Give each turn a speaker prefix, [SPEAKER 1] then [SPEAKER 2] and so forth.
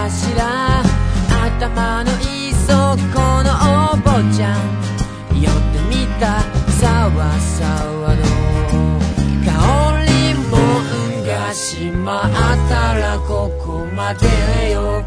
[SPEAKER 1] かしら。頭のいいそこのお坊ちゃん寄ってみた。さわさわの香りもんがしまったらここまでよ。